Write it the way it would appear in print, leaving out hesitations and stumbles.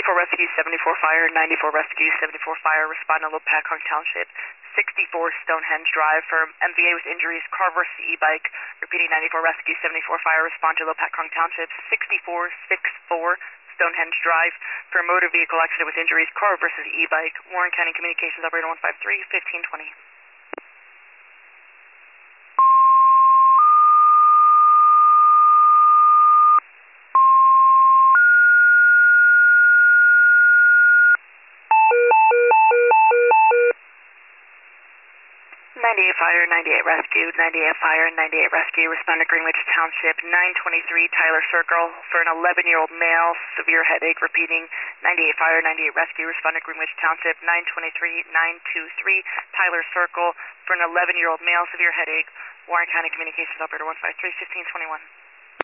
Rescue 74 Fire, 94 Rescue 74 Fire, respond to Lopatcong Township, 64 Stonehenge Drive for MVA with injuries, car versus e-bike. Repeating, 94 Rescue 74 Fire, respond to Lopatcong Township, 6464 Stonehenge Drive for motor vehicle accident with injuries, car versus e-bike. Warren County Communications Operator 153, 1520. 98 Fire, 98 Rescue, 98 Fire, 98 Rescue, respond to Greenwich Township, 923 Tyler Circle for an 11-year-old male, severe headache. Repeating, 98 Fire, 98 Rescue, respond to Greenwich Township, 923 Tyler Circle for an 11-year-old male, severe headache. Warren County Communications Operator 153, 1521.